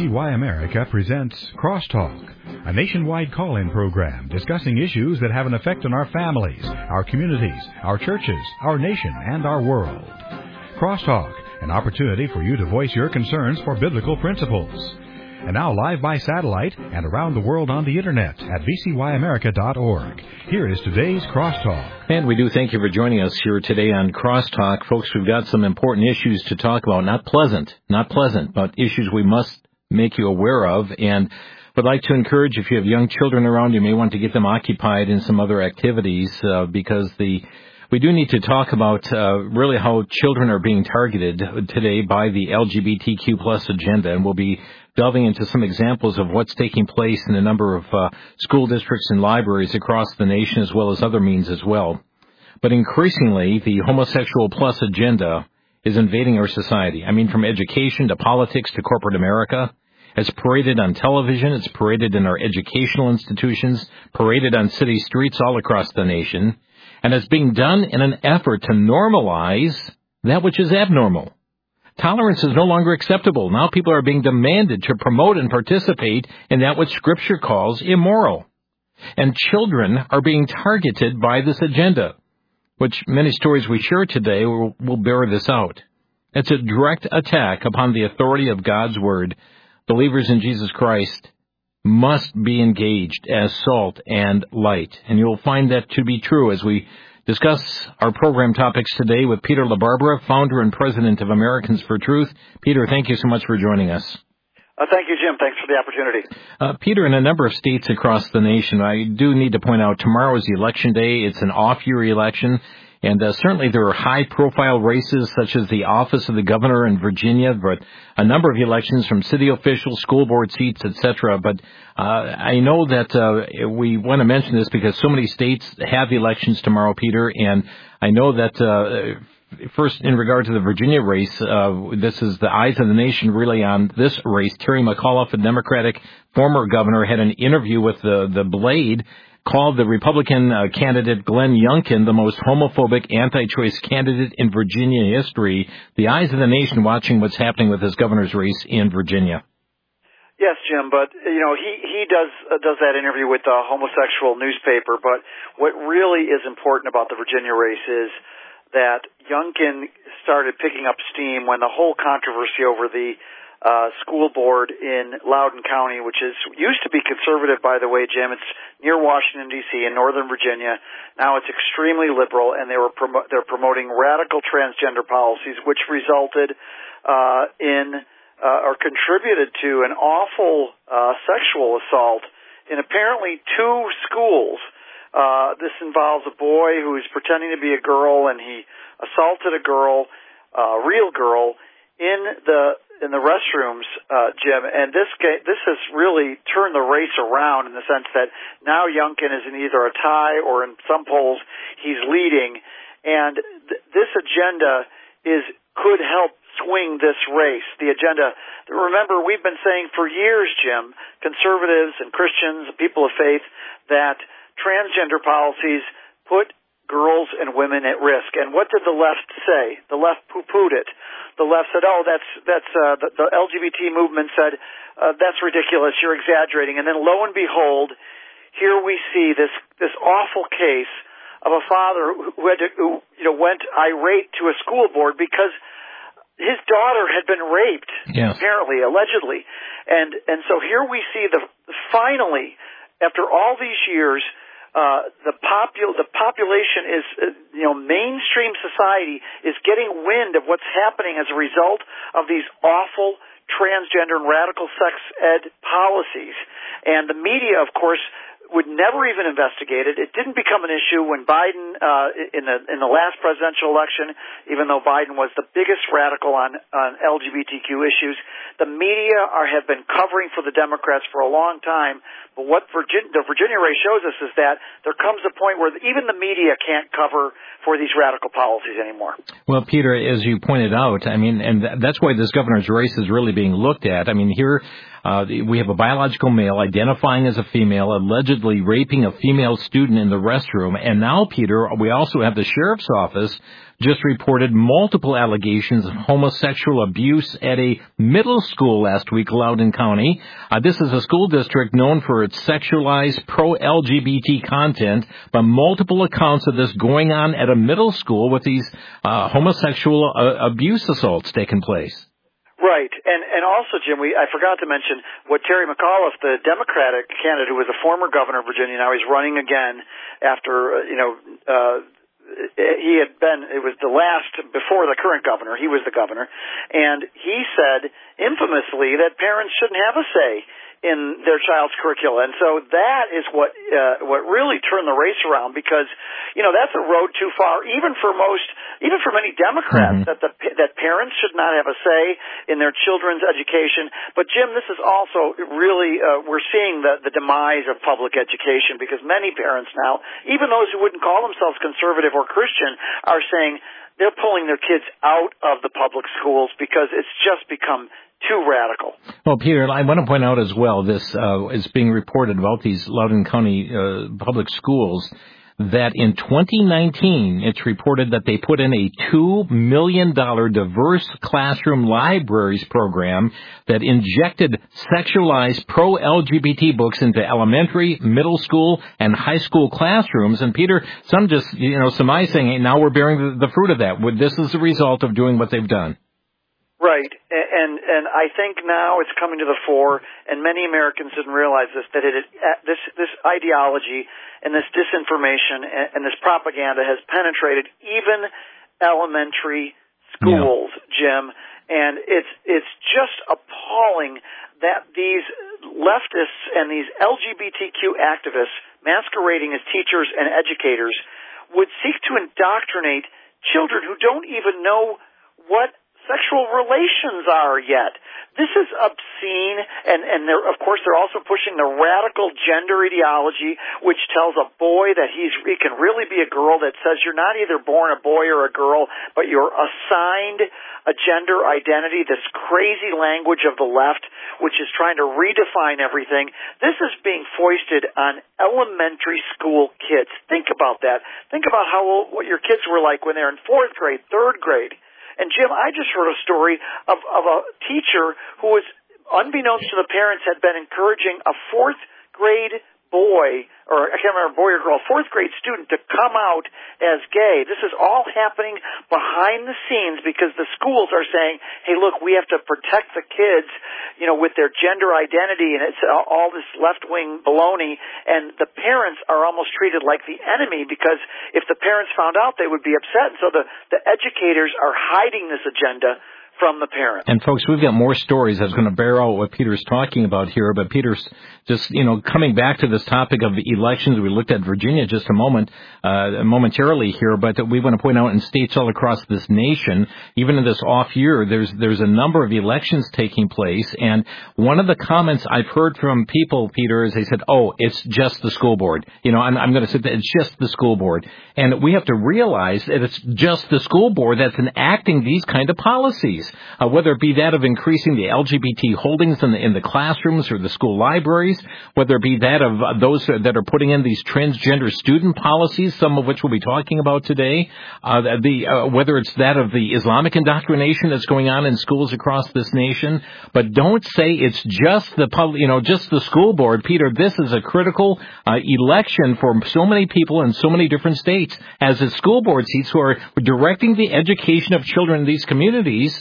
VCY America presents Crosstalk, a nationwide call-in program discussing issues that have an effect on our families, our communities, our churches, our nation, and our world. Crosstalk, an opportunity for you to voice your concerns for biblical principles. And now live by satellite and around the world on the Internet at vcyamerica.org. Here is today's Crosstalk. And we do thank you for joining us here today on Crosstalk. Folks, we've got some important issues to talk about. Not pleasant, but issues we must make you aware of. And would like to encourage, if you have young children around, you may want to get them occupied in some other activities because we do need to talk about really how children are being targeted today by the LGBTQ plus agenda, and we'll be delving into some examples of what's taking place in a number of school districts and libraries across the nation, as well as other means as well. But increasingly, the homosexual plus agenda is invading our society. I mean, from education to politics to corporate America. It's paraded on television, it's paraded in our educational institutions, paraded on city streets all across the nation, and it's being done in an effort to normalize that which is abnormal. Tolerance is no longer acceptable. Now people are being demanded to promote and participate in that which Scripture calls immoral. And children are being targeted by this agenda, which many stories we share today will bear this out. It's a direct attack upon the authority of God's Word. Believers in Jesus Christ must be engaged as salt and light. And you'll find that to be true as we discuss our program topics today with Peter LaBarbera, founder and president of Americans for Truth. Peter, thank you so much for joining us. Thank you, Jim. Thanks for the opportunity. Peter, in a number of states across the nation, I do need to point out tomorrow is Election Day. It's an off-year election. And certainly there are high-profile races such as the office of the governor in Virginia, but a number of elections from city officials, school board seats, etc. But I know that we want to mention this because so many states have elections tomorrow, Peter, and I know that first, in regard to the Virginia race, this is the eyes of the nation really on this race. Terry McAuliffe, a Democratic former governor, had an interview with the Blade, called the Republican candidate Glenn Youngkin the most homophobic anti-choice candidate in Virginia history. The eyes of the nation watching what's happening with this governor's race in Virginia. Yes, Jim, but he does that interview with the homosexual newspaper. But what really is important about the Virginia race is that Youngkin started picking up steam when the whole controversy over the school board in Loudoun County, which used to be conservative, by the way, Jim. It's near Washington, D.C. in Northern Virginia. Now it's extremely liberal, and they're promoting radical transgender policies, which resulted or contributed to an awful sexual assault in apparently 2 schools. This involves a boy who is pretending to be a girl, and he assaulted a girl, a real girl, in the restrooms, Jim, and this has really turned the race around in the sense that now Youngkin is in either a tie or in some polls he's leading, and this agenda could help swing this race. The agenda, remember, we've been saying for years, Jim, conservatives and Christians, people of faith, that transgender policies put girls and women at risk. And what did the left say? The left poo-pooed it. The left said, the LGBT movement said, that's ridiculous, you're exaggerating. And then lo and behold, here we see this awful case of a father who went irate to a school board because his daughter had been raped, apparently, allegedly. And so here we see finally, after all these years, the population is, mainstream society is getting wind of what's happening as a result of these awful transgender and radical sex ed policies. And the media, of course, would never even investigate it. It didn't become an issue when Biden, in the last presidential election, even though Biden was the biggest radical on LGBTQ issues. The media have been covering for the Democrats for a long time. But what the Virginia race shows us is that there comes a point where even the media can't cover for these radical policies anymore. Well, Peter, as you pointed out, I mean, and that's why this governor's race is really being looked at. I mean, here we have a biological male identifying as a female, allegedly raping a female student in the restroom. And now, Peter, we also have the sheriff's office just reported multiple allegations of homosexual abuse at a middle school last week, Loudoun County. This is a school district known for its sexualized pro-LGBT content, but multiple accounts of this going on at a middle school with these homosexual abuse assaults taking place. Right, and also, Jim, I forgot to mention what Terry McAuliffe, the Democratic candidate who was a former governor of Virginia, now he's running again after, he had been, it was the last, before the current governor, he was the governor, and he said infamously that parents shouldn't have a say in their child's curricula. And so that is what really turned the race around, because, that's a road too far, even for many Democrats, that parents should not have a say in their children's education. But Jim, this is also really, we're seeing the demise of public education, because many parents now, even those who wouldn't call themselves conservative or Christian, are saying they're pulling their kids out of the public schools because it's just become too radical. Well, Peter, I want to point out as well, this is being reported about these Loudoun County public schools, that in 2019, it's reported that they put in a $2 million diverse classroom libraries program that injected sexualized pro-LGBT books into elementary, middle school, and high school classrooms. And Peter, some just, surmise saying, hey, now we're bearing the fruit of that. This is the result of doing what they've done. Right, and I think now it's coming to the fore, and many Americans didn't realize this, that this ideology and this disinformation and this propaganda has penetrated even elementary schools, Jim, and it's just appalling that these leftists and these LGBTQ activists masquerading as teachers and educators would seek to indoctrinate children who don't even know what sexual relations are yet. This is obscene, and of course they're also pushing the radical gender ideology, which tells a boy that he can really be a girl, that says you're not either born a boy or a girl, but you're assigned a gender identity, this crazy language of the left, which is trying to redefine everything. This is being foisted on elementary school kids. Think about that. Think about what your kids were like when they're in 4th grade, 3rd grade. And Jim, I just heard a story of a teacher who was, unbeknownst to the parents, had been encouraging a 4th grade boy, or I can't remember, boy or girl, 4th grade student to come out as gay. This is all happening behind the scenes because the schools are saying, hey, look, we have to protect the kids, with their gender identity, and it's all this left-wing baloney, and the parents are almost treated like the enemy, because if the parents found out, they would be upset. And so the educators are hiding this agenda from the parents. And folks, we've got more stories that's going to bear out what Peter's talking about here, but Peter's just, coming back to this topic of elections. We looked at Virginia just momentarily here, but we want to point out in states all across this nation, even in this off year, there's a number of elections taking place, and one of the comments I've heard from people, Peter, is they said, oh, it's just the school board. I'm going to say that it's just the school board. And we have to realize that it's just the school board that's enacting these kind of policies. Whether it be that of increasing the LGBT holdings in the classrooms or the school libraries, whether it be that of those that are putting in these transgender student policies, some of which we'll be talking about today, whether it's that of the Islamic indoctrination that's going on in schools across this nation. But don't say it's just just the school board, Peter. This is a critical election for so many people in so many different states, as the school board seats who are directing the education of children in these communities.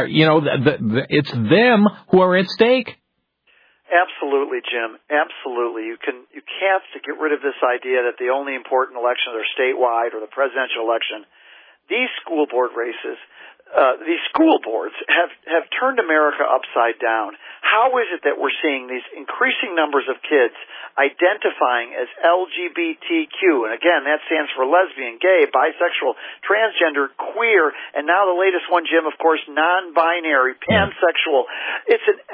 It's them who are at stake. Absolutely, Jim. Absolutely. You can't get rid of this idea that the only important elections are statewide or the presidential election. These school board races, these school boards have turned America upside down. How is it that we're seeing these increasing numbers of kids identifying as LGBTQ? And again, that stands for lesbian, gay, bisexual, transgender, queer, and now the latest one, Jim, of course, non-binary, pansexual. It's an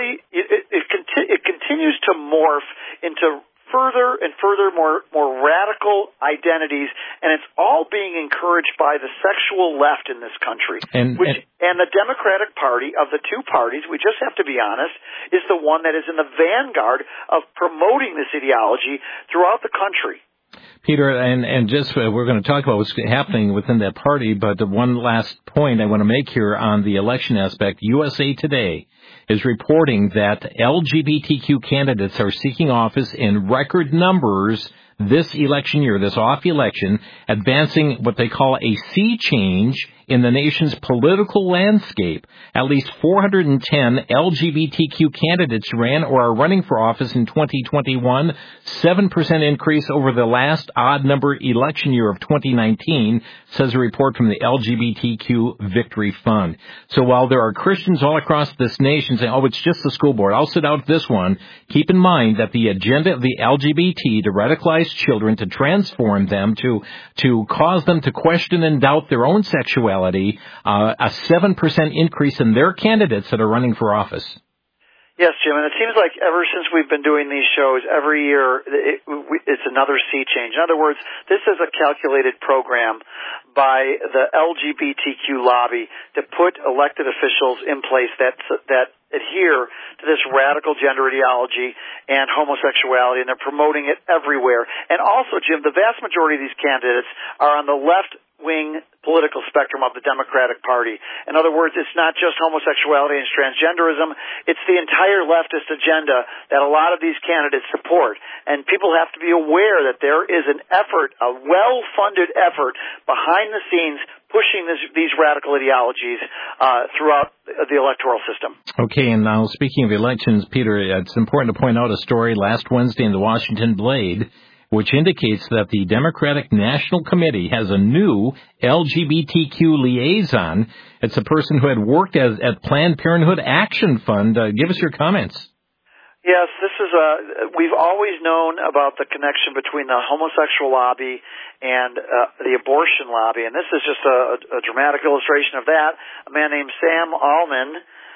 it continues to morph into further and further more radical identities, and it's all being encouraged by the sexual left in this country. And the Democratic Party, of the two parties, we just have to be honest, is the one that is in the vanguard of promoting this ideology throughout the country. Peter, and just we're going to talk about what's happening within that party, but the one last point I want to make here on the election aspect, USA Today is reporting that LGBTQ candidates are seeking office in record numbers this election year, this off election, advancing what they call a sea change in the nation's political landscape. At least 410 LGBTQ candidates ran or are running for office in 2021, 7% increase over the last odd number election year of 2019, says a report from the LGBTQ Victory Fund. So while there are Christians all across this nation saying, oh, it's just the school board, I'll sit out this one, keep in mind that the agenda of the LGBT to radicalize children, to transform them, to cause them to question and doubt their own sexuality, a 7% increase in their candidates that are running for office. Yes, Jim, and it seems like ever since we've been doing these shows, every year it's another sea change. In other words, this is a calculated program by the LGBTQ lobby to put elected officials in place that adhere to this radical gender ideology and homosexuality, and they're promoting it everywhere. And also, Jim, the vast majority of these candidates are on the left-wing political spectrum of the Democratic Party. In other words, it's not just homosexuality and transgenderism, it's the entire leftist agenda that a lot of these candidates support. And people have to be aware that there is an effort, a well-funded effort behind the scenes pushing these radical ideologies throughout the electoral system. Okay, and now speaking of elections, Peter, it's important to point out a story last Wednesday in the Washington Blade, which indicates that the Democratic National Committee has a new LGBTQ liaison. It's a person who had worked at Planned Parenthood Action Fund. Give us your comments. Yes, this is we've always known about the connection between the homosexual lobby and the abortion lobby, and this is just a dramatic illustration of that. A man named Sam Alleman,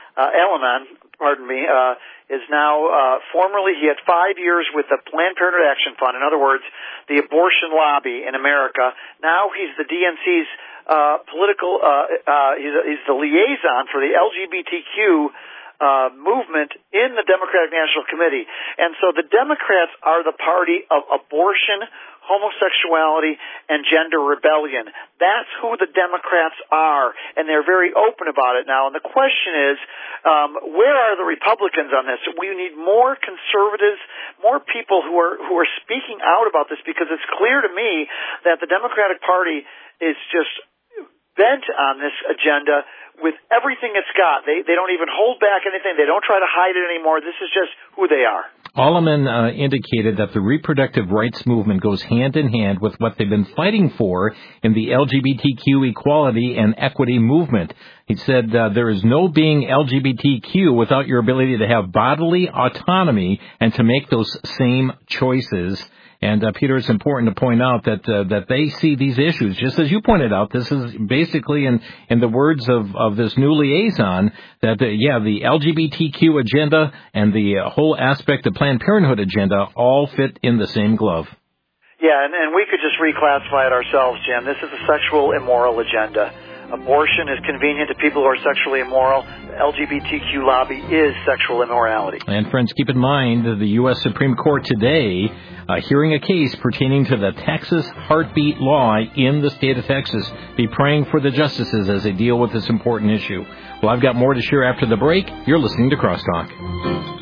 is now formerly, he had 5 years with the Planned Parenthood Action Fund. In other words, the abortion lobby in America. Now he's the DNC's political, he's the liaison for the LGBTQ movement in the Democratic National Committee. And so the Democrats are the party of abortion, homosexuality, and gender rebellion. That's who the Democrats are, and they're very open about it now. And the question is, where are the Republicans on this? We need more conservatives, more people who are speaking out about this, because it's clear to me that the Democratic Party is just bent on this agenda with everything it's got. They don't even hold back anything. They don't try to hide it anymore. This is just who they are. Alleman indicated that the reproductive rights movement goes hand in hand with what they've been fighting for in the LGBTQ equality and equity movement. He said there is no being LGBTQ without your ability to have bodily autonomy and to make those same choices. And, Peter, it's important to point out that they see these issues, just as you pointed out. This is basically, in the words of this new liaison, that, the LGBTQ agenda and the whole aspect of Planned Parenthood agenda all fit in the same glove. Yeah, and we could just reclassify it ourselves, Jim. This is a sexual immoral agenda. Abortion is convenient to people who are sexually immoral. The LGBTQ lobby is sexual immorality. And friends, keep in mind that the U.S. Supreme Court today hearing a case pertaining to the Texas heartbeat law in the state of Texas. Be praying for the justices as they deal with this important issue. Well, I've got more to share after the break. You're listening to Crosstalk.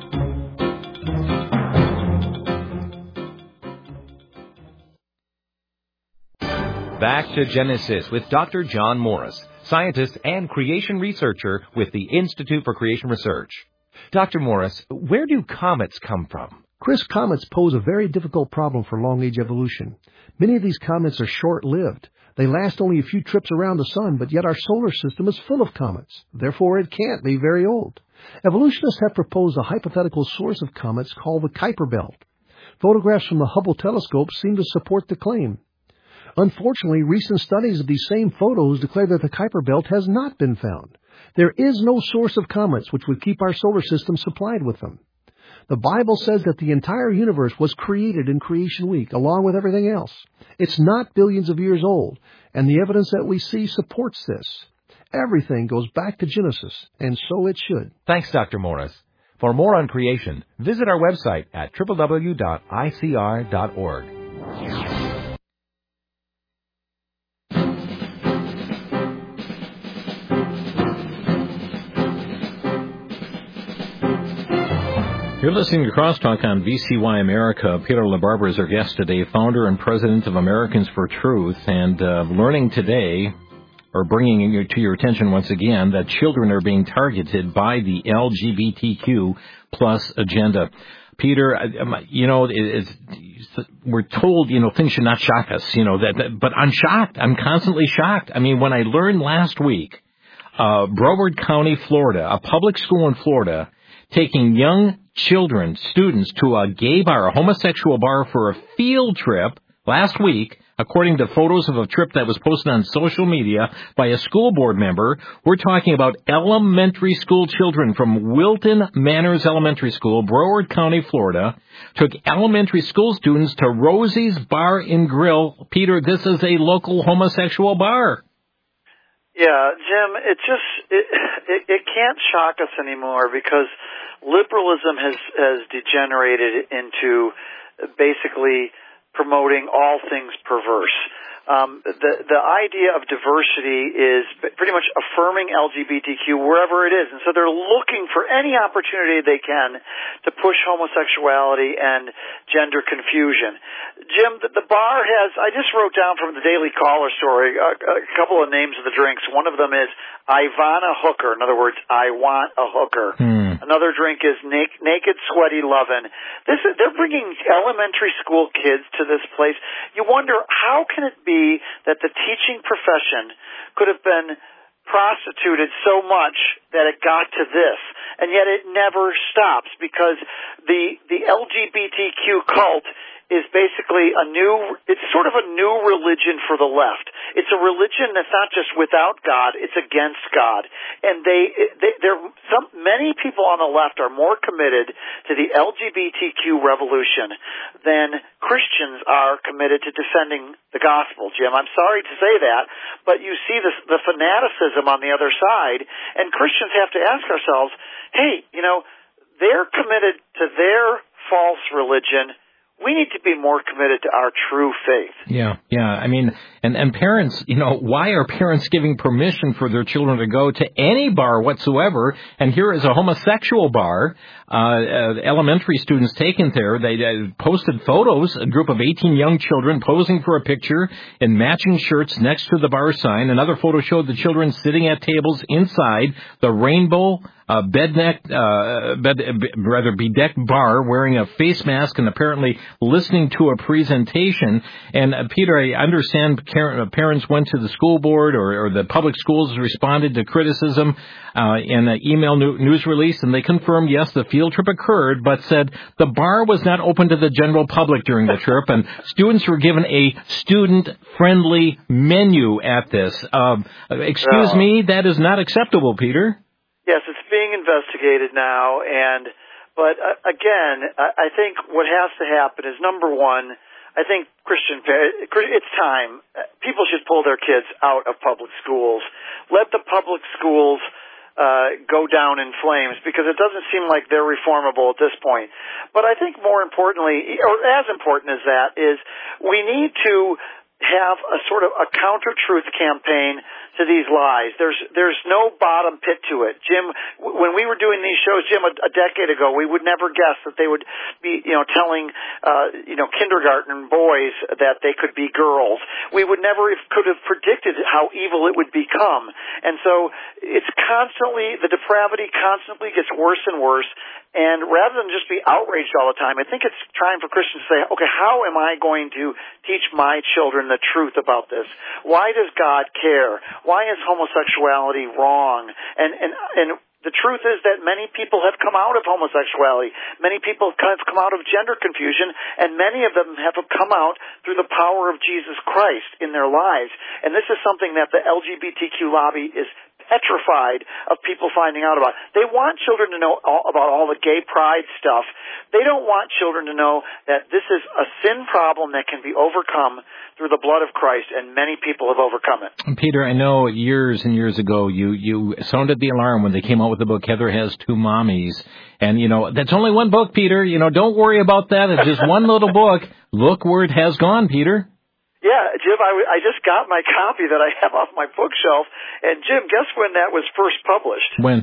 Back to Genesis with Dr. John Morris, scientist and creation researcher with the Institute for Creation Research. Dr. Morris, where do comets come from? Chris, comets pose a very difficult problem for long-age evolution. Many of these comets are short-lived. They last only a few trips around the sun, but yet our solar system is full of comets. Therefore, it can't be very old. Evolutionists have proposed a hypothetical source of comets called the Kuiper Belt. Photographs from the Hubble telescope seem to support the claim. Unfortunately, recent studies of these same photos declare that the Kuiper Belt has not been found. There is no source of comets which would keep our solar system supplied with them. The Bible says that the entire universe was created in Creation Week, along with everything else. It's not billions of years old, and the evidence that we see supports this. Everything goes back to Genesis, and so it should. Thanks, Dr. Morris. For more on creation, visit our website at www.icr.org. You're listening to Crosstalk on VCY America. Peter LaBarbera is our guest today, founder and president of Americans for Truth, and learning today, or bringing you to your attention once again, that children are being targeted by the LGBTQ plus agenda. Peter, we're told, things should not shock us, but I'm shocked. I'm constantly shocked. I mean, when I learned last week, Broward County, Florida, a public school in Florida, taking young children, students, to a gay bar, a homosexual bar, for a field trip last week, according to photos of a trip that was posted on social media by a school board member. We're talking about elementary school children from Wilton Manors Elementary School, Broward County, Florida, took elementary school students to Rosie's Bar and Grill. Peter, this is a local homosexual bar. Yeah, Jim, it can't shock us anymore because liberalism has degenerated into basically promoting all things perverse. The idea of diversity is pretty much affirming LGBTQ wherever it is. And so they're looking for any opportunity they can to push homosexuality and gender confusion. Jim, the bar has, I just wrote down from the Daily Caller story a couple of names of the drinks. One of them is I Want a Hooker. In other words, I want a hooker. Another drink is Naked Sweaty Lovin'. They're bringing elementary school kids to this place. You wonder, how can it be that the teaching profession could have been prostituted so much that it got to this, and yet it never stops, because the LGBTQ cult is basically it's sort of a new religion for the left. It's a religion that's not just without God, it's against God. And many people on the left are more committed to the LGBTQ revolution than Christians are committed to defending the gospel, Jim. I'm sorry to say that, but you see the fanaticism on the other side, and Christians have to ask ourselves, hey, they're committed to their false religion. We need to be more committed to our true faith. Yeah. I mean, and parents, why are parents giving permission for their children to go to any bar whatsoever? And here is a homosexual bar. Elementary students taken there. They posted photos, a group of 18 young children posing for a picture in matching shirts next to the bar sign. Another photo showed the children sitting at tables inside the rainbow bedecked bar, wearing a face mask and apparently listening to a presentation. And Peter, I understand parents went to the school board or the public schools responded to criticism in an email news release, and they confirmed, yes, the field trip occurred, but said the bar was not open to the general public during the trip, and students were given a student-friendly menu at this. Excuse me, that is not acceptable, Peter. Yes, it's being investigated now, but again, I think what has to happen is, number one, I think it's time. People should pull their kids out of public schools. Let the public schools go down in flames, because it doesn't seem like they're reformable at this point. But I think more importantly, or as important as that, is we need to have a sort of a counter-truth campaign to these lies. There's no bottom pit to it. Jim, when we were doing these shows, Jim, a decade ago, we would never guess that they would be, telling, kindergarten boys that they could be girls. We would never could have predicted how evil it would become. And so it's the depravity constantly gets worse and worse. And rather than just be outraged all the time, I think it's time for Christians to say, okay, how am I going to teach my children the truth about this? Why does God care? Why is homosexuality wrong? And the truth is that many people have come out of homosexuality. Many people have come out of gender confusion, and many of them have come out through the power of Jesus Christ in their lives. And this is something that the LGBTQ lobby is petrified of people finding out about it. They want children to know about all the gay pride stuff. They don't want children to know that this is a sin problem that can be overcome through the blood of Christ, and many people have overcome it. Peter, I know years and years ago you sounded the alarm when they came out with the book Heather Has Two Mommies. And, that's only one book, Peter. Don't worry about that. It's just one little book. Look where it has gone, Peter. Yeah, Jim, I just got my copy that I have off my bookshelf. And, Jim, guess when that was first published? When?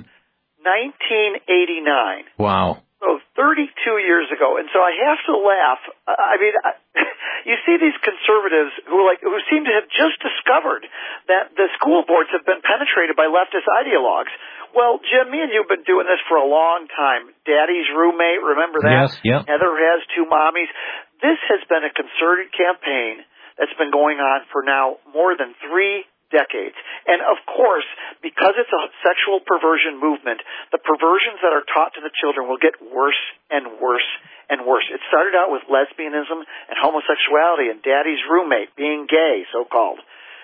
1989. Wow. So 32 years ago. And so I have to laugh. I mean, you see these conservatives who seem to have just discovered that the school boards have been penetrated by leftist ideologues. Well, Jim, me and you have been doing this for a long time. Daddy's Roommate, remember that? Yes, yeah. Heather Has Two Mommies. This has been a concerted campaign that's been going on for now more than 3 decades. And, of course, because it's a sexual perversion movement, the perversions that are taught to the children will get worse and worse and worse. It started out with lesbianism and homosexuality and Daddy's Roommate, being gay, so-called.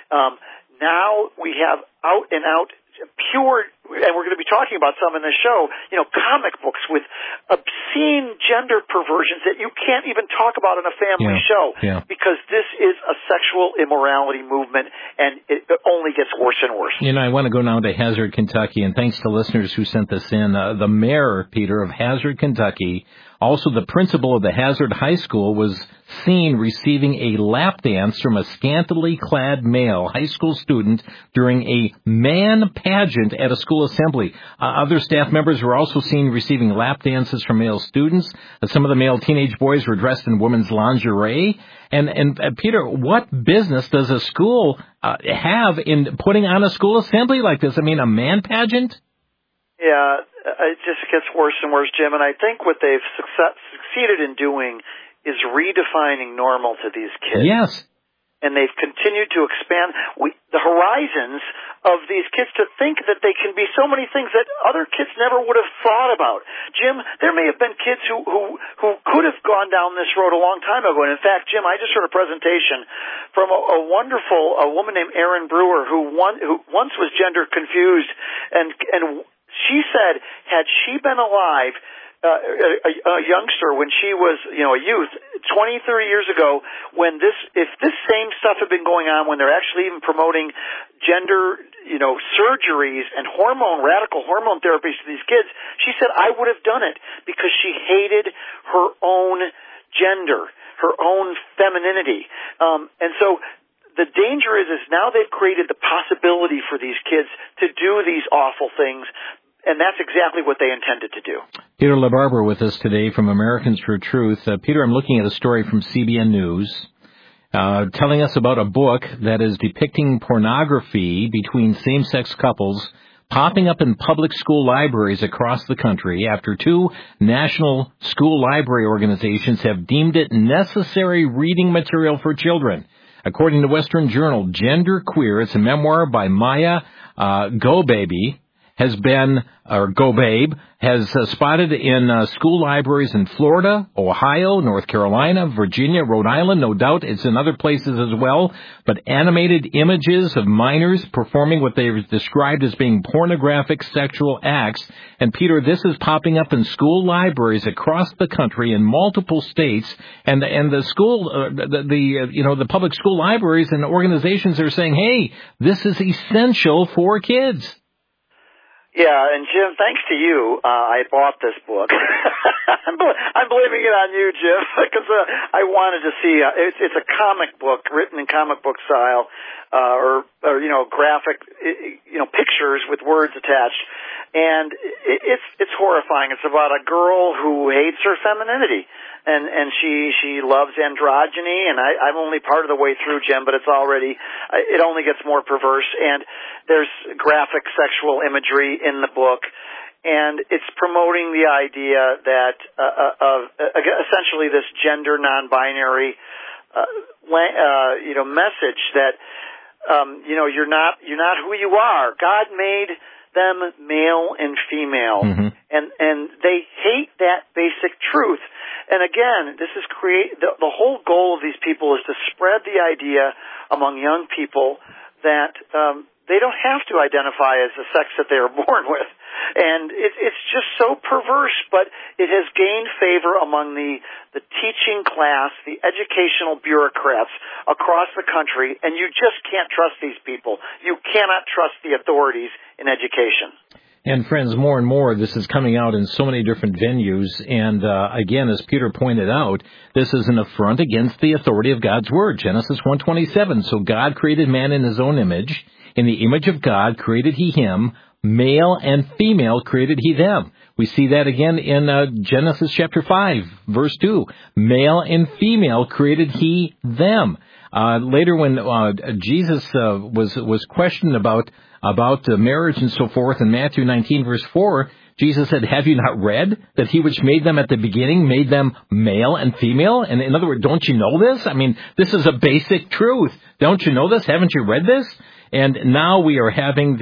Now we have out-and-out pure, and we're going to be talking about some in this show, comic books with obscene gender perversions that you can't even talk about in a family show because this is a sexual immorality movement, and it only gets worse and worse. I want to go now to Hazard, Kentucky, and thanks to listeners who sent this in. The mayor, Peter, of Hazard, Kentucky, also the principal of the Hazard High School, was seen receiving a lap dance from a scantily clad male high school student during a man pageant at a school assembly. Other staff members were also seen receiving lap dances from male students. Some of the male teenage boys were dressed in women's lingerie. And Peter, what business does a school have in putting on a school assembly like this? I mean, a man pageant? Yeah, it just gets worse and worse, Jim. And I think what they've succeeded in doing is redefining normal to these kids. Yes. And they've continued to expand the horizons of these kids to think that they can be so many things that other kids never would have thought about. Jim, there may have been kids who could have gone down this road a long time ago. And in fact, Jim, I just heard a presentation from a wonderful woman named Erin Brewer who once was gender confused, and she said, had she been alive, a youngster when she was, a youth, 20, 30 years ago, if this same stuff had been going on when they're actually even promoting gender, surgeries and radical hormone therapies to these kids, she said, I would have done it because she hated her own gender, her own femininity. And so the danger is now they've created the possibility for these kids to do these awful things. And that's exactly what they intended to do. Peter LaBarbera with us today from Americans for Truth. Peter, I'm looking at a story from CBN News telling us about a book that is depicting pornography between same-sex couples popping up in public school libraries across the country after 2 national school library organizations have deemed it necessary reading material for children. According to Western Journal, Gender Queer, it's a memoir by Maya Gobabe, has spotted in school libraries in Florida, Ohio, North Carolina, Virginia, Rhode Island. No doubt it's in other places as well. But animated images of minors performing what they've described as being pornographic sexual acts. And Peter, this is popping up in school libraries across the country in multiple states. And the school, the public school libraries and organizations are saying, hey, this is essential for kids. Yeah, and Jim, thanks to you, I bought this book. I'm blaming it on you, Jim, because I wanted to see. It's a comic book written in comic book style, or graphic, pictures with words attached, and it's horrifying. It's about a girl who hates her femininity. And she loves androgyny, and I'm only part of the way through, Jim, but it only gets more perverse, and there's graphic sexual imagery in the book, and it's promoting the idea that of essentially this gender non-binary message that you're not who you are. God made them male and female, and they hate that basic truth. And again, this is the whole goal of these people is to spread the idea among young people that they don't have to identify as the sex that they were born with. And it's just so perverse, but it has gained favor among the teaching class, the educational bureaucrats across the country, and you just can't trust these people. You cannot trust the authorities in education. And friends, more and more, this is coming out in so many different venues. And again, as Peter pointed out, this is an affront against the authority of God's Word. Genesis 1:27. So God created man in his own image. In the image of God created he him. Male and female created he them. We see that again in Genesis chapter 5, verse 2. Male and female created he them. Later when Jesus was questioned about marriage and so forth in Matthew 19, verse 4, Jesus said, have you not read that he which made them at the beginning made them male and female? And in other words, don't you know this? I mean, this is a basic truth. Don't you know this? Haven't you read this? And now we are having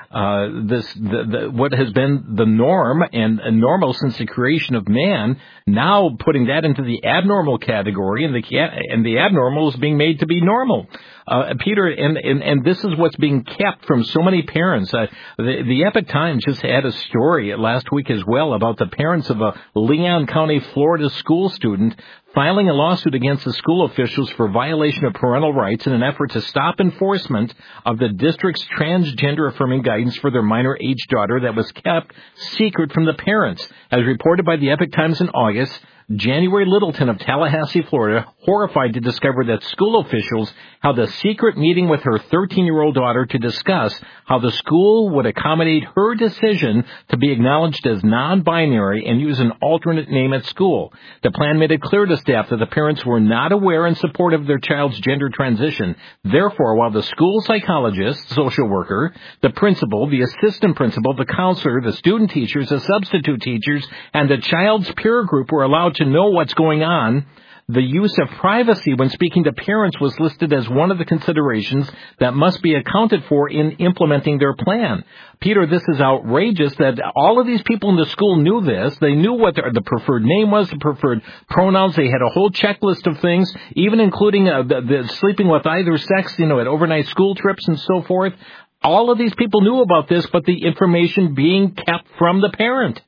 what has been the norm and normal since the creation of man, now putting that into the abnormal category, and the abnormal is being made to be normal. Peter, and this is what's being kept from so many parents. The Epic Times just had a story last week as well about the parents of a Leon County, Florida school student filing a lawsuit against the school officials for violation of parental rights in an effort to stop enforcement of the district's transgender-affirming guidance for their minor-age daughter that was kept secret from the parents. As reported by the Epic Times in August, January Littleton of Tallahassee, Florida, horrified to discover that school officials held a secret meeting with her 13-year-old daughter to discuss how the school would accommodate her decision to be acknowledged as non-binary and use an alternate name at school. The plan made it clear to staff that the parents were not aware and supportive of their child's gender transition. Therefore, while the school psychologist, social worker, the principal, the assistant principal, the counselor, the student teachers, the substitute teachers, and the child's peer group were allowed to know what's going on, the use of privacy when speaking to parents was listed as one of the considerations that must be accounted for in implementing their plan. Peter, this is outrageous that all of these people in the school knew this. They knew what the preferred name was, the preferred pronouns. They had a whole checklist of things, even including the sleeping with either sex, at overnight school trips and so forth. All of these people knew about this, but the information being kept from the parent.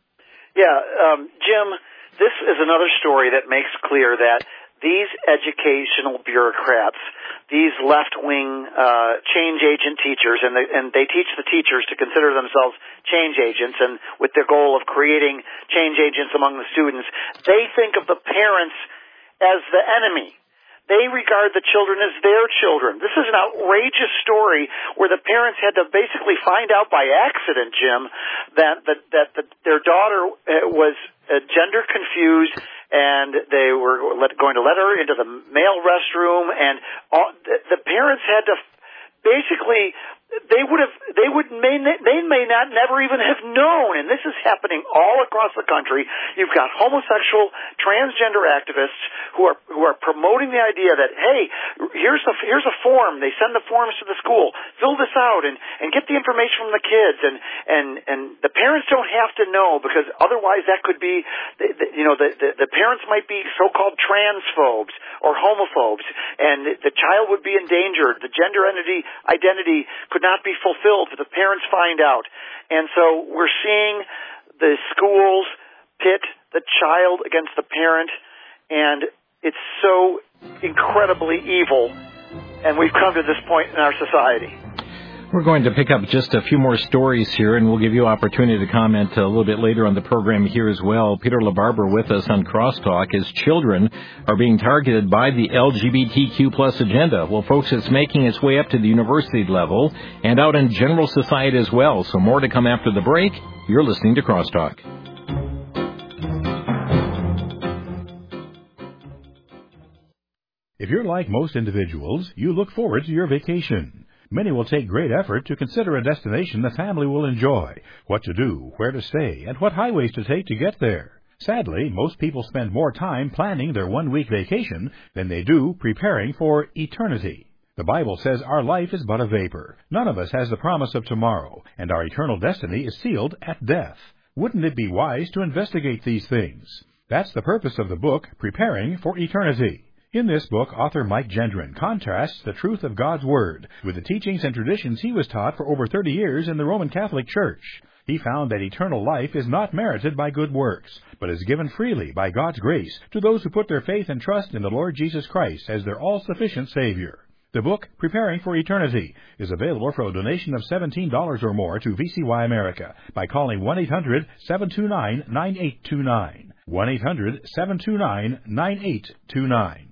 Yeah, Jim, this is another story that makes clear that these educational bureaucrats, these left-wing change agent teachers, and they teach the teachers to consider themselves change agents, and with their goal of creating change agents among the students, they think of the parents as the enemy. They regard the children as their children. This is an outrageous story where the parents had to basically find out by accident, Jim, that their daughter was gender confused, and they were going to let her into the male restroom, and the parents had to basically. They may not never even have known, and this is happening all across the country. You've got homosexual, transgender activists who are promoting the idea that, hey, here's a form. They send the forms to the school. Fill this out and get the information from the kids, and the parents don't have to know, because otherwise that could be, the parents might be so-called transphobes or homophobes, and the child would be endangered. The gender identity could not be fulfilled if the parents find out. And so we're seeing the schools pit the child against the parent, and it's so incredibly evil, and we've come to this point in our society. We're going to pick up just a few more stories here, and we'll give you opportunity to comment a little bit later on the program here as well. Peter LaBarbera with us on Crosstalk as children are being targeted by the LGBTQ plus agenda. Well, folks, it's making its way up to the university level and out in general society as well. So more to come after the break. You're listening to Crosstalk. If you're like most individuals, you look forward to your vacation. Many will take great effort to consider a destination the family will enjoy, what to do, where to stay, and what highways to take to get there. Sadly, most people spend more time planning their one-week vacation than they do preparing for eternity. The Bible says our life is but a vapor. None of us has the promise of tomorrow, and our eternal destiny is sealed at death. Wouldn't it be wise to investigate these things? That's the purpose of the book, Preparing for Eternity. In this book, author Mike Gendron contrasts the truth of God's Word with the teachings and traditions he was taught for over 30 years in the Roman Catholic Church. He found that eternal life is not merited by good works, but is given freely by God's grace to those who put their faith and trust in the Lord Jesus Christ as their all-sufficient Savior. The book, Preparing for Eternity, is available for a donation of $17 or more to VCY America by calling 1-800-729-9829. 1-800-729-9829.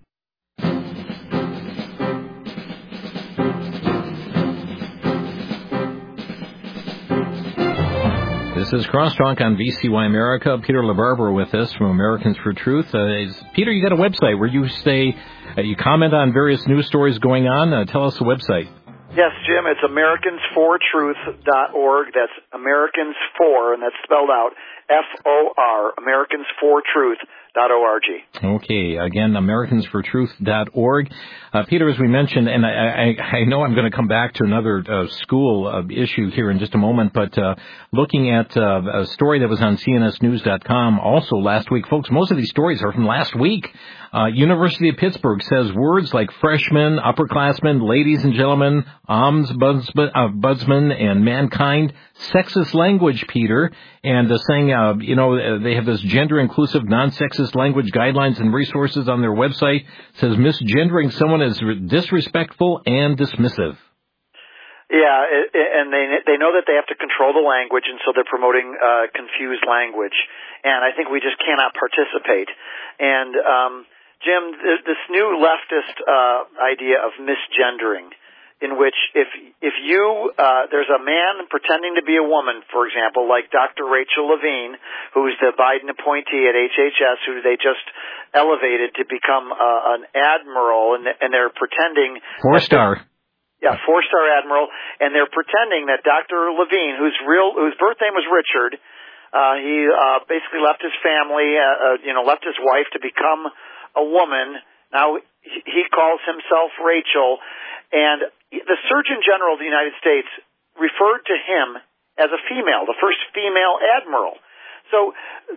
This is Crosstalk on VCY America. Peter LaBarbera with us from Americans for Truth. Peter, you got a website where you say you comment on various news stories going on. Tell us the website. Yes, Jim, it's AmericansForTruth.org. That's Americans4, and that's spelled out F-O-R, AmericansForTruth.org. Okay, again, AmericansForTruth.org. Peter, as we mentioned, and I know I'm going to come back to another school issue here in just a moment, but looking at a story that was on CNSNews.com also last week, folks, most of these stories are from last week. University of Pittsburgh says words like freshmen, upperclassmen, ladies and gentlemen, ombudsman, and mankind, sexist language, Peter, and saying, they have this gender-inclusive, non-sexist language guidelines and resources on their website. It says misgendering someone is disrespectful and dismissive. Yeah, and they know that they have to control the language, and so they're promoting confused language. And I think we just cannot participate. And Jim, this new leftist idea of misgendering, in which if you there's a man pretending to be a woman, for example, like Dr. Rachel Levine, who's the Biden appointee at HHS, who they just elevated to become an admiral, and they're pretending 4-star. Yeah, 4-star admiral, and they're pretending that Dr. Levine, whose birth name was Richard, he basically left his family, left his wife to become a woman. Now he calls himself Rachel, and the Surgeon General of the United States referred to him as a female, the first female admiral. So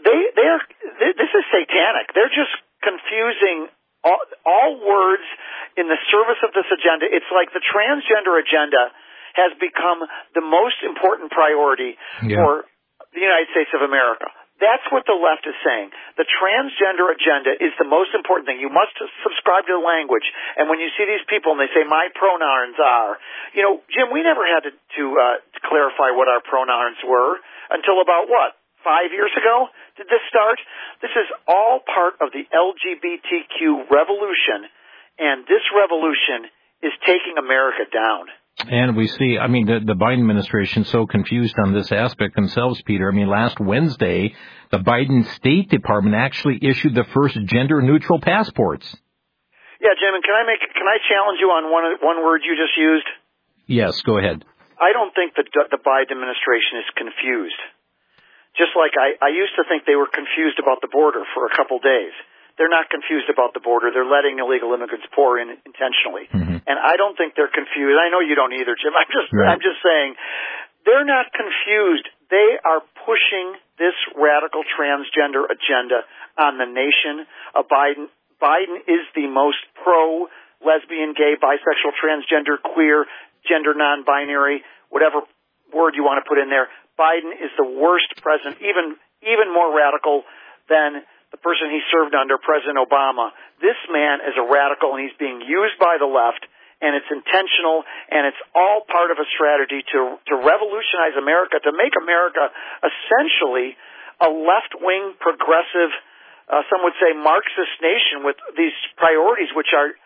this is satanic. They're just confusing all words in the service of this agenda. It's like the transgender agenda has become the most important priority for the United States of America. That's what the left is saying. The transgender agenda is the most important thing. You must subscribe to the language. And when you see these people and they say, my pronouns are, Jim, we never had to clarify what our pronouns were until about, 5 years ago? Did this start? This is all part of the LGBTQ revolution, and this revolution is taking America down. And we see, the Biden administration so confused on this aspect themselves, Peter. Last Wednesday, the Biden State Department actually issued the first gender-neutral passports. Yeah, Jim, and can I challenge you on one word you just used? Yes, go ahead. I don't think that the Biden administration is confused. Just like I used to think they were confused about the border for a couple days. They're not confused about the border. They're letting illegal immigrants pour in intentionally. Mm-hmm. And I don't think they're confused. I know you don't either, Jim. I'm just saying they're not confused. They are pushing this radical transgender agenda on the nation. Biden is the most pro-lesbian, gay, bisexual, transgender, queer, gender non-binary, whatever word you want to put in there. Biden is the worst president, even more radical than the person he served under, President Obama. This man is a radical, and he's being used by the left, and it's intentional, and it's all part of a strategy to revolutionize America, to make America essentially a left-wing, progressive, some would say Marxist nation with these priorities which are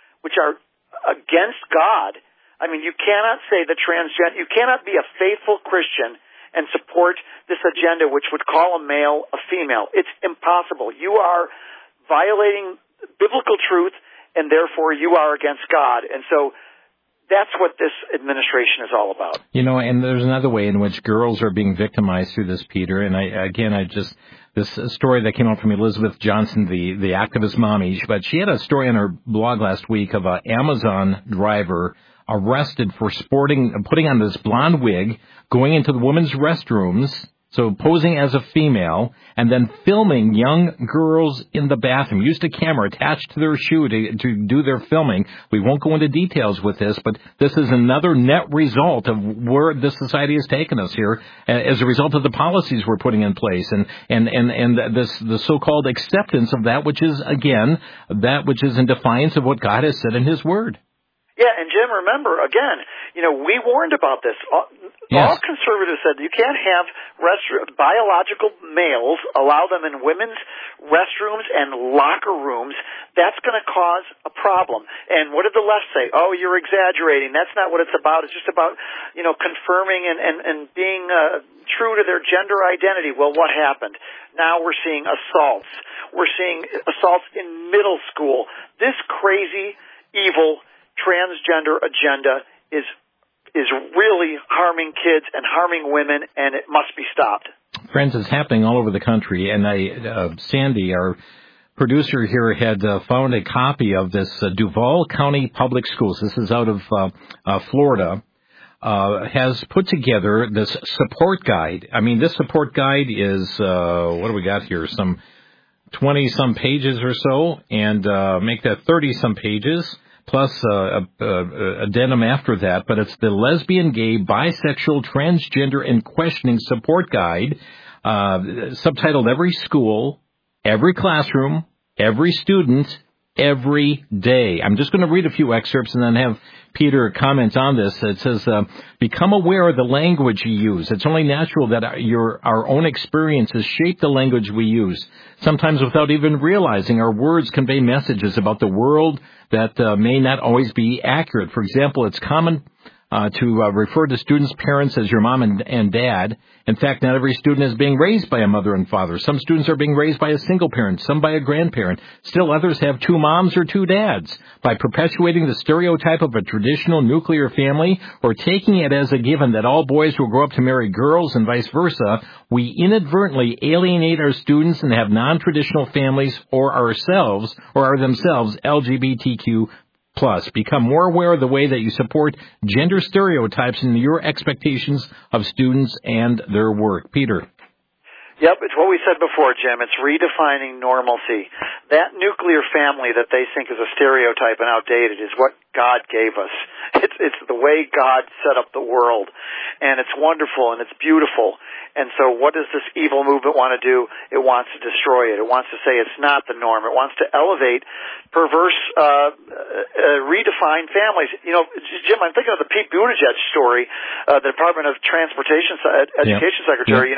against God. You cannot say you cannot be a faithful Christian and support this agenda which would call a male a female. It's impossible. You are violating biblical truth, and therefore you are against God. And so that's what this administration is all about. And there's another way in which girls are being victimized through this, Peter. And this story that came out from Elizabeth Johnson, the activist mommy, but she had a story on her blog last week of an Amazon driver arrested for putting on this blonde wig, going into the women's restrooms so posing as a female, and then filming young girls in the bathroom, used a camera attached to their shoe to do their filming. We won't go into details with this, but this is another net result of where this society has taken us here as a result of the policies we're putting in place and the so-called acceptance of that which is, again, that which is in defiance of what God has said in His Word. Yeah, and Jim, remember, again, we warned about this. Yes. All conservatives said you can't have biological males, allow them in women's restrooms and locker rooms. That's going to cause a problem. And what did the left say? Oh, you're exaggerating. That's not what it's about. It's just about, confirming and being true to their gender identity. Well, what happened? Now we're seeing assaults. We're seeing assaults in middle school. This crazy, evil transgender agenda is really harming kids and harming women, and it must be stopped. Friends, it's happening all over the country, and Sandy, our producer here, had found a copy of this Duval County Public Schools. This is out of Florida. Has put together this support guide. I mean, this support guide is, what do we got here? Some 20-some pages or so, and make that 30-some pages. Plus addendum after that, but it's the Lesbian, Gay, Bisexual, Transgender, and Questioning Support Guide, subtitled Every School, Every Classroom, Every Student, Every Day. I'm just going to read a few excerpts and then have Peter comment on this. It says, become aware of the language you use. It's only natural that our own experiences shape the language we use. Sometimes without even realizing, our words convey messages about the world that may not always be accurate. For example, it's common to refer to students' parents as your mom and dad. In fact, not every student is being raised by a mother and father. Some students are being raised by a single parent, some by a grandparent. Still others have two moms or two dads. By perpetuating the stereotype of a traditional nuclear family or taking it as a given that all boys will grow up to marry girls and vice versa, we inadvertently alienate our students and have non-traditional families or are themselves LGBTQ+. Become more aware of the way that you support gender stereotypes in your expectations of students and their work. Peter. Yep, it's what we said before, Jim. It's redefining normalcy. That nuclear family that they think is a stereotype and outdated is what God gave us. It's the way God set up the world. And it's wonderful and it's beautiful. And so what does this evil movement want to do? It wants to destroy it. It wants to say it's not the norm. It wants to elevate perverse, redefined families. Jim, I'm thinking of the Pete Buttigieg story, the Department of Transportation Education Secretary.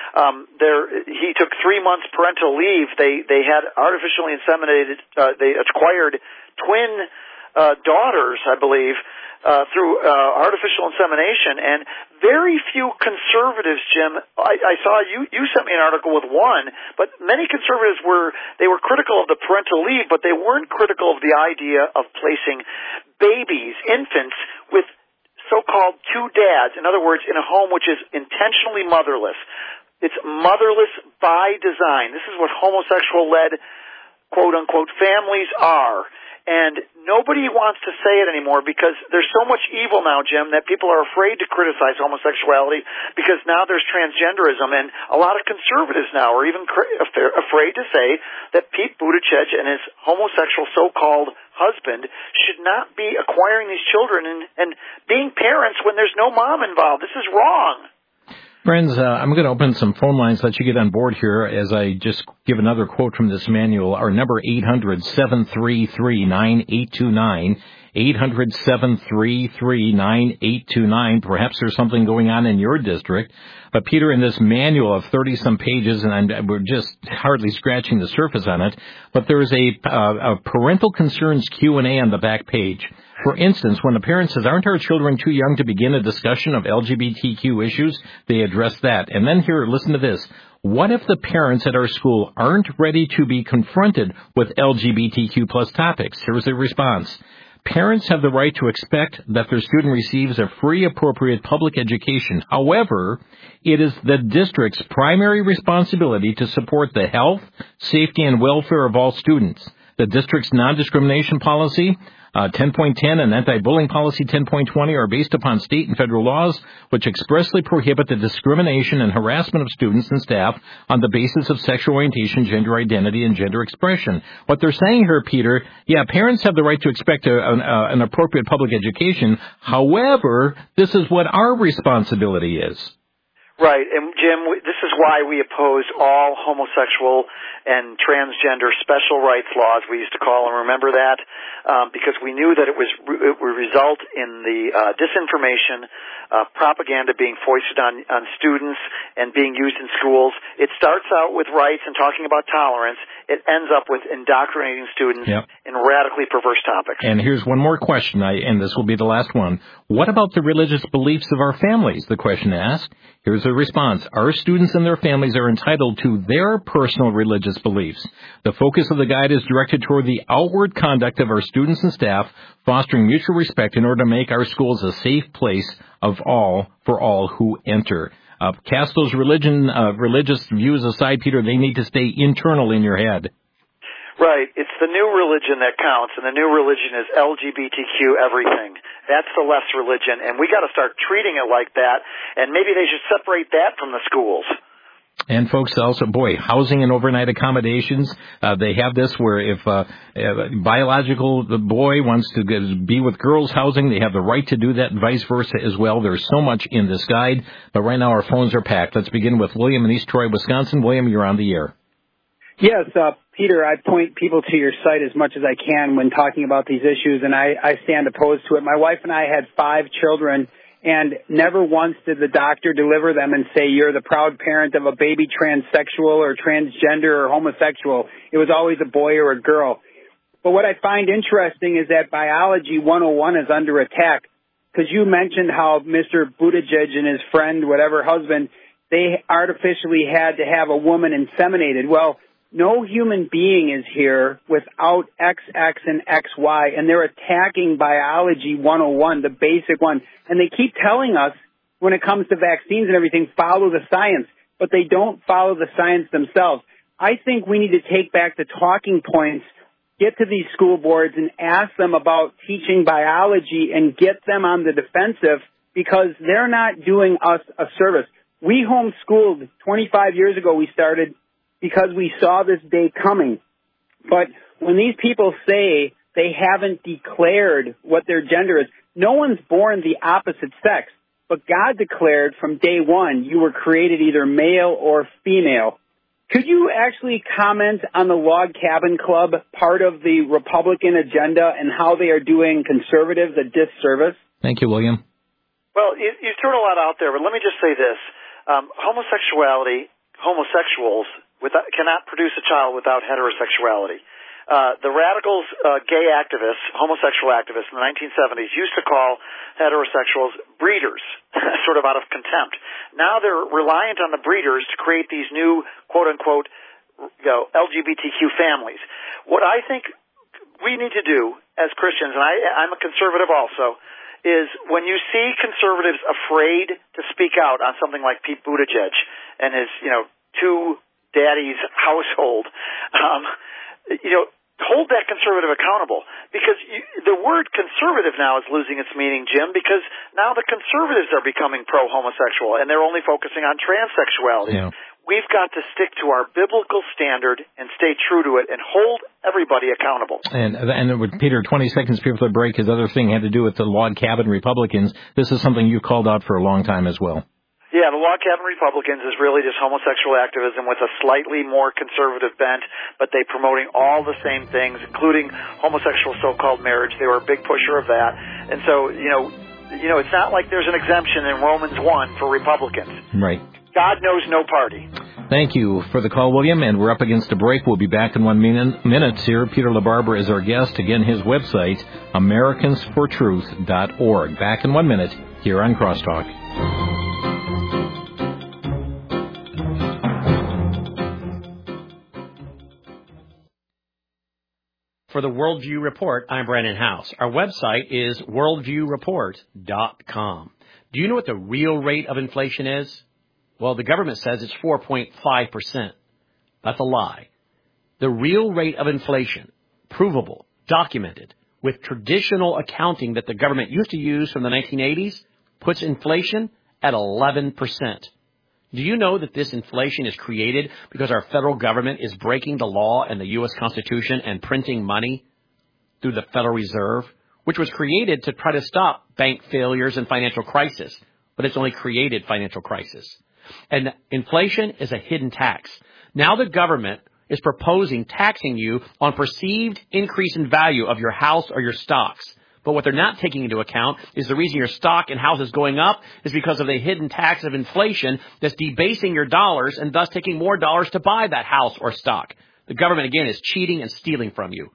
He took 3 months parental leave. They had artificially inseminated, they acquired twin daughters, I believe, through artificial insemination, and very few conservatives, Jim, I saw you sent me an article with one, but many conservatives were critical of the parental leave, but they weren't critical of the idea of placing babies, infants, with so-called two dads, in other words, in a home which is intentionally motherless. It's motherless by design. This is what homosexual-led, quote-unquote, families are. And nobody wants to say it anymore because there's so much evil now, Jim, that people are afraid to criticize homosexuality because now there's transgenderism. And a lot of conservatives now are even afraid to say that Pete Buttigieg and his homosexual so-called husband should not be acquiring these children and being parents when there's no mom involved. This is wrong. Friends, I'm going to open some phone lines, let you get on board here as I just give another quote from this manual. Our number, 800-733-9829, 800-733-9829. Perhaps there's something going on in your district. But, Peter, in this manual of 30-some pages, and we're just hardly scratching the surface on it, but there's a parental concerns Q&A on the back page. For instance, when a parent says, aren't our children too young to begin a discussion of LGBTQ issues, they address that. And then here, listen to this. What if the parents at our school aren't ready to be confronted with LGBTQ plus topics? Here's the response. Parents have the right to expect that their student receives a free, appropriate public education. However, it is the district's primary responsibility to support the health, safety, and welfare of all students. The district's non-discrimination policy, 10.10 and anti-bullying policy 10.20 are based upon state and federal laws which expressly prohibit the discrimination and harassment of students and staff on the basis of sexual orientation, gender identity, and gender expression. What they're saying here, Peter, yeah, parents have the right to expect an appropriate public education. However, this is what our responsibility is. Right, and Jim, this is why we oppose all homosexual and transgender special rights laws, we used to call them. Remember that? Because we knew that it would result in the disinformation, propaganda being foisted on students and being used in schools. It starts out with rights and talking about tolerance. It ends up with indoctrinating students in radically perverse topics. And here's one more question, and this will be the last one. What about the religious beliefs of our families? The question asked. Here's the response. Our students and their families are entitled to their personal religious beliefs. The focus of the guide is directed toward the outward conduct of our students and staff, fostering mutual respect in order to make our schools a safe place for all who enter. Cast those religious views aside, Peter. They need to stay internal in your head. Right. It's the new religion that counts, and the new religion is LGBTQ everything. That's the less religion, and we got to start treating it like that, and maybe they should separate that from the schools. And folks, also, housing and overnight accommodations, they have this where if a biological boy wants to be with girls' housing, they have the right to do that, and vice versa as well. There's so much in this guide, but right now our phones are packed. Let's begin with William in East Troy, Wisconsin. William, you're on the air. Yes, Peter, I point people to your site as much as I can when talking about these issues, and I stand opposed to it. My wife and I had 5 children, and never once did the doctor deliver them and say, you're the proud parent of a baby transsexual or transgender or homosexual. It was always a boy or a girl. But what I find interesting is that Biology 101 is under attack, because you mentioned how Mr. Buttigieg and his friend, whatever husband, they artificially had to have a woman inseminated. Well, no human being is here without XX and XY, and they're attacking Biology 101, the basic one. And they keep telling us, when it comes to vaccines and everything, follow the science, but they don't follow the science themselves. I think we need to take back the talking points, get to these school boards and ask them about teaching biology and get them on the defensive, because they're not doing us a service. We homeschooled 25 years ago, we started, because we saw this day coming. But when these people say they haven't declared what their gender is, no one's born the opposite sex. But God declared from day one you were created either male or female. Could you actually comment on the Log Cabin Club, part of the Republican agenda, and how they are doing conservatives a disservice? Thank you, William. Well, you thrown a lot out there, but let me just say this. Homosexuals cannot produce a child without heterosexuality. The radicals, gay activists, homosexual activists in the 1970s used to call heterosexuals breeders, sort of out of contempt. Now they're reliant on the breeders to create these new, quote-unquote, LGBTQ families. What I think we need to do as Christians, and I'm a conservative also, is when you see conservatives afraid to speak out on something like Pete Buttigieg and his, 2 daddy's household, hold that conservative accountable, because the word conservative now is losing its meaning, Jim, because now the conservatives are becoming pro-homosexual and they're only focusing on transsexuality. Yeah. We've got to stick to our biblical standard and stay true to it and hold everybody accountable. And with Peter, 20 seconds before the break, his other thing had to do with the Log Cabin Republicans. This is something you called out for a long time as well. Yeah, the Log Cabin Republicans is really just homosexual activism with a slightly more conservative bent, but they promoting all the same things, including homosexual so-called marriage. They were a big pusher of that. And so, it's not like there's an exemption in Romans 1 for Republicans. Right. God knows no party. Thank you for the call, William, and we're up against a break. We'll be back in 1 minute here. Peter LaBarbera is our guest. Again, his website, americansfortruth.org. Back in 1 minute here on Crosstalk. For the Worldview Report, I'm Brandon House. Our website is worldviewreport.com. Do you know what the real rate of inflation is? Well, the government says it's 4.5%. That's a lie. The real rate of inflation, provable, documented, with traditional accounting that the government used to use from the 1980s, puts inflation at 11%. Do you know that this inflation is created because our federal government is breaking the law and the U.S. Constitution and printing money through the Federal Reserve, which was created to try to stop bank failures and financial crisis, but it's only created financial crisis. And inflation is a hidden tax. Now the government is proposing taxing you on perceived increase in value of your house or your stocks. But what they're not taking into account is the reason your stock and house is going up is because of the hidden tax of inflation that's debasing your dollars and thus taking more dollars to buy that house or stock. The government, again, is cheating and stealing from you.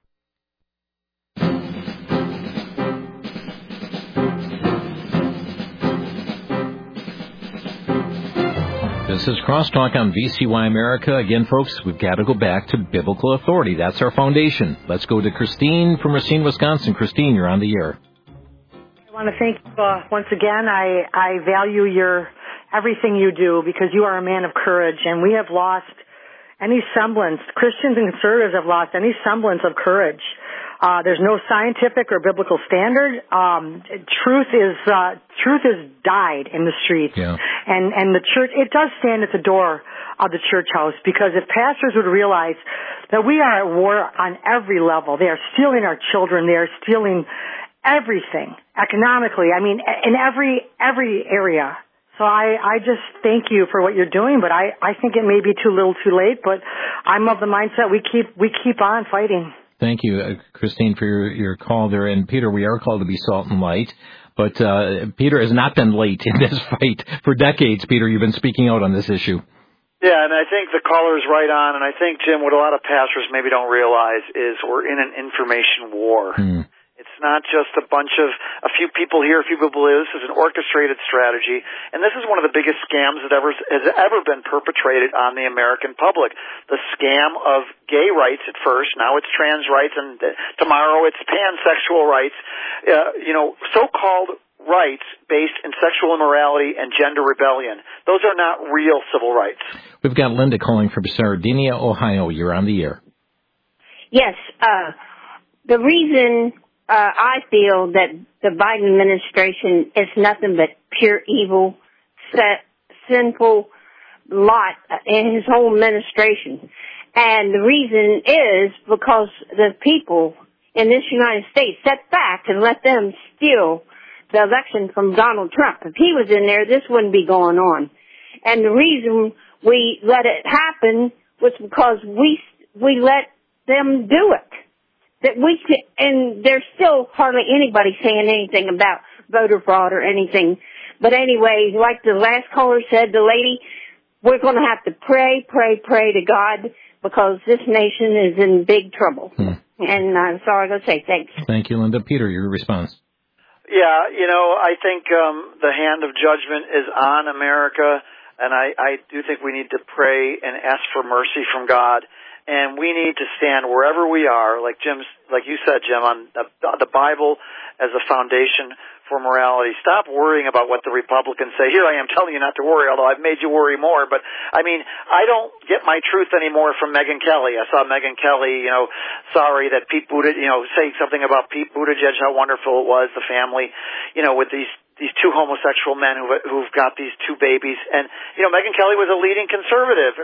This is Crosstalk on VCY America. Again, folks, we've got to go back to biblical authority. That's our foundation. Let's go to Christine from Racine, Wisconsin. Christine, you're on the air. I want to thank you once again. I value everything you do because you are a man of courage, and we have lost any semblance. Christians and conservatives have lost any semblance of courage. There's no scientific or biblical standard. Truth is died in the streets. Yeah. And the church, it does stand at the door of the church house, because if pastors would realize that we are at war on every level, they are stealing our children, they are stealing everything economically. I mean, in every area. So I just thank you for what you're doing, but I think it may be too little too late, but I'm of the mindset we keep on fighting. Thank you, Christine, for your call there. And Peter, we are called to be salt and light, but Peter has not been late in this fight for decades. Peter, you've been speaking out on this issue. Yeah, and I think the caller is right on, and I think, Jim, what a lot of pastors maybe don't realize is we're in an information war. It's not just a few people here, a few people there. This is an orchestrated strategy, and this is one of the biggest scams that has ever been perpetrated on the American public. The scam of gay rights at first, now it's trans rights, and tomorrow it's pansexual rights. So-called rights based in sexual immorality and gender rebellion. Those are not real civil rights. We've got Linda calling from Sardinia, Ohio. You're on the air. Yes. The reason I feel that the Biden administration is nothing but pure evil, sinful lot in his whole administration. And the reason is because the people in this United States sat back and let them steal the election from Donald Trump. If he was in there, this wouldn't be going on. And the reason we let it happen was because we let them do it. And there's still hardly anybody saying anything about voter fraud or anything. But anyway, like the last caller said, the lady, we're going to have to pray to God, because this nation is in big trouble. And that's all I'm going to say. Thanks. Thank you, Linda. Peter, your response. Yeah, I think the hand of judgment is on America, and I do think we need to pray and ask for mercy from God. And we need to stand wherever we are, like you said, Jim, on the Bible as a foundation for morality. Stop worrying about what the Republicans say. Here I am telling you not to worry, although I've made you worry more. But, I mean, I don't get my truth anymore from Megyn Kelly. I saw Megyn Kelly, sorry that Pete Buttigieg, say something about Pete Buttigieg, how wonderful it was, the family, with these two homosexual men who've got these two babies. And, Megyn Kelly is a leading conservative.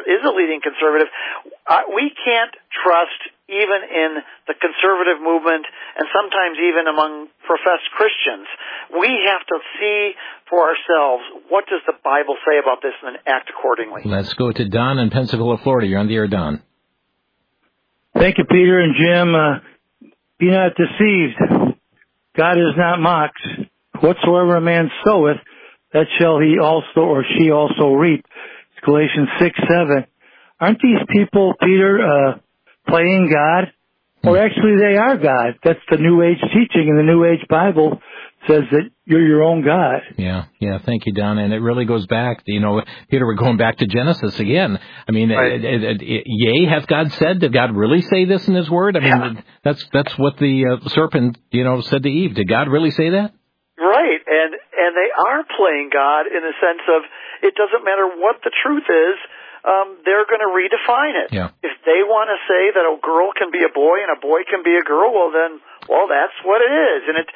We can't trust, even in the conservative movement and sometimes even among professed Christians. We have to see for ourselves, what does the Bible say about this, and then act accordingly. Let's go to Don in Pensacola, Florida. You're on the air, Don. Thank you, Peter and Jim. Be not deceived. God is not mocked. Whatsoever a man soweth, that shall he also or she also reap. It's Galatians 6:7. Aren't these people, Peter, playing God? Or actually they are God. That's the New Age teaching, and the New Age Bible says that you're your own God. Yeah, thank you, Don. And it really goes back, Peter, we're going back to Genesis again. I mean, right. Yea, hath God said? Did God really say this in his word? I mean, that's what the serpent, said to Eve. Did God really say that? Right, and they are playing God in the sense of it doesn't matter what the truth is. they're going to redefine it. Yeah. If they want to say that a girl can be a boy and a boy can be a girl, well, that's what it is.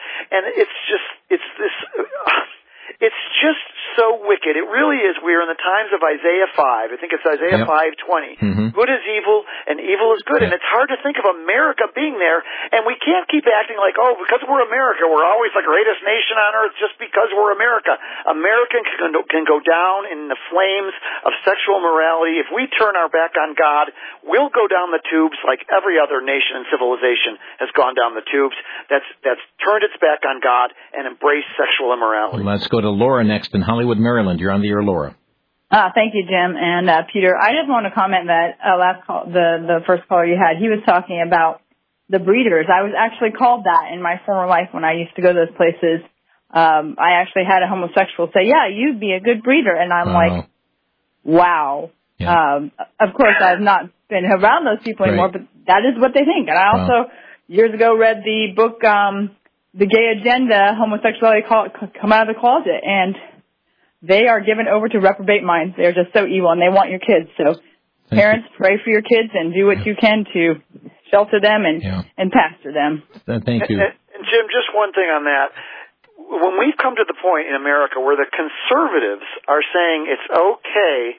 It's just so wicked. It really is. We're in the times of Isaiah 5. I think it's Isaiah 5:20. Mm-hmm. Good is evil, and evil is good. And it's hard to think of America being there, and we can't keep acting like, because we're America, we're always the greatest nation on earth just because we're America. America can go down in the flames of sexual morality. If we turn our back on God, we'll go down the tubes like every other nation and civilization has gone down the tubes that's turned its back on God and embraced sexual immorality. Let's go to Laura next in Hollywood, Maryland. You're on the air, Laura. Thank you, Jim and Peter. I just want to comment that the first caller you had, he was talking about the breeders. I was actually called that in my former life when I used to go to those places. I actually had a homosexual say, "Yeah, you'd be a good breeder," and I'm like, "Wow." Yeah. Of course, I've not been around those people anymore, but that is what they think. And I also years ago read the book, The Gay Agenda, Homosexuality Come Out of the Closet, and they are given over to reprobate minds. They're just so evil, and they want your kids. So parents, pray for your kids and do what you can to shelter them and pastor them. Thank you. And Jim, just one thing on that. When we've come to the point in America where the conservatives are saying it's okay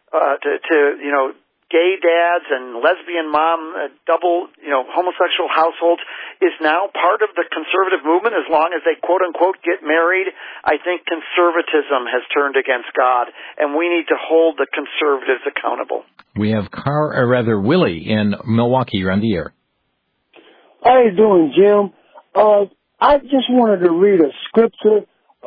to gay dads and lesbian mom, double, homosexual households is now part of the conservative movement as long as they quote unquote get married. I think conservatism has turned against God, and we need to hold the conservatives accountable. We have Willie in Milwaukee. You're on the air. How you doing, Jim? I just wanted to read a scripture.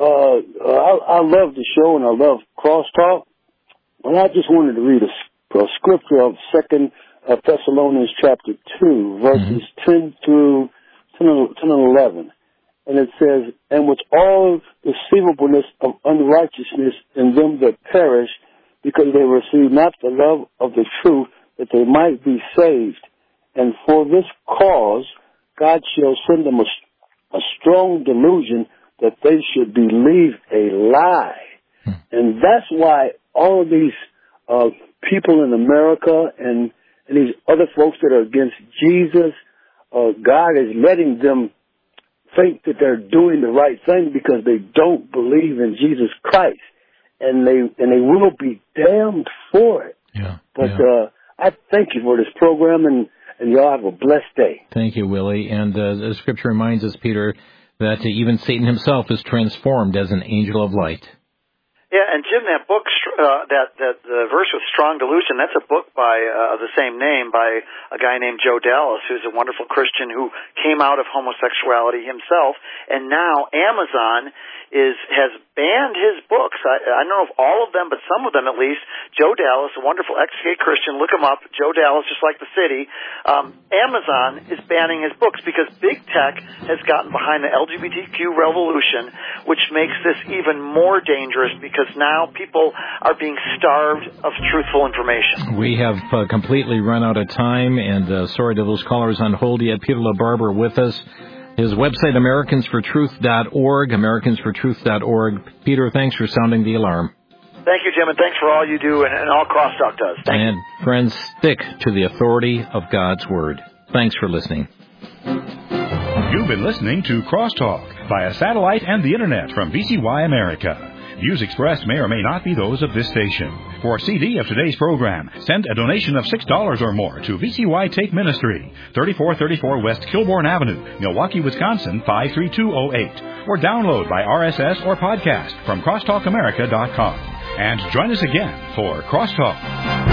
I love the show and I love Crosstalk, but I just wanted to read a scripture of 2 Thessalonians chapter 2, verses 10 and 11. And it says, "And with all deceivableness of unrighteousness in them that perish, because they receive not the love of the truth, that they might be saved. And for this cause God shall send them a strong delusion, that they should believe a lie." And that's why all of these people in America and these other folks that are against Jesus, God is letting them think that they're doing the right thing because they don't believe in Jesus Christ, and they will be damned for it. But I thank you for this program, and y'all have a blessed day. Thank you, Willie. And the scripture reminds us, Peter, that even Satan himself is transformed as an angel of light. Yeah, and Jim, that book, the verse with strong delusion, that's a book by the same name by a guy named Joe Dallas, who's a wonderful Christian who came out of homosexuality himself, and now Amazon has banned his books. I don't know if all of them, but some of them at least. Joe Dallas, a wonderful ex-gay Christian, look him up. Joe Dallas, just like the city. Amazon is banning his books because big tech has gotten behind the LGBTQ revolution, which makes this even more dangerous because now people are being starved of truthful information. We have completely run out of time, and sorry to those callers on hold yet. Peter LaBarbera with us. His website, AmericansForTruth.org, AmericansForTruth.org. Peter, thanks for sounding the alarm. Thank you, Jim, and thanks for all you do and all Crosstalk does. Thank you. And friends, stick to the authority of God's Word. Thanks for listening. You've been listening to Crosstalk via satellite and the Internet from VCY America. Views expressed may or may not be those of this station. For a CD of today's program, send a donation of $6 or more to VCY Take Ministry, 3434 West Kilbourne Avenue, Milwaukee, Wisconsin, 53208. Or download by RSS or podcast from crosstalkamerica.com. And join us again for Crosstalk.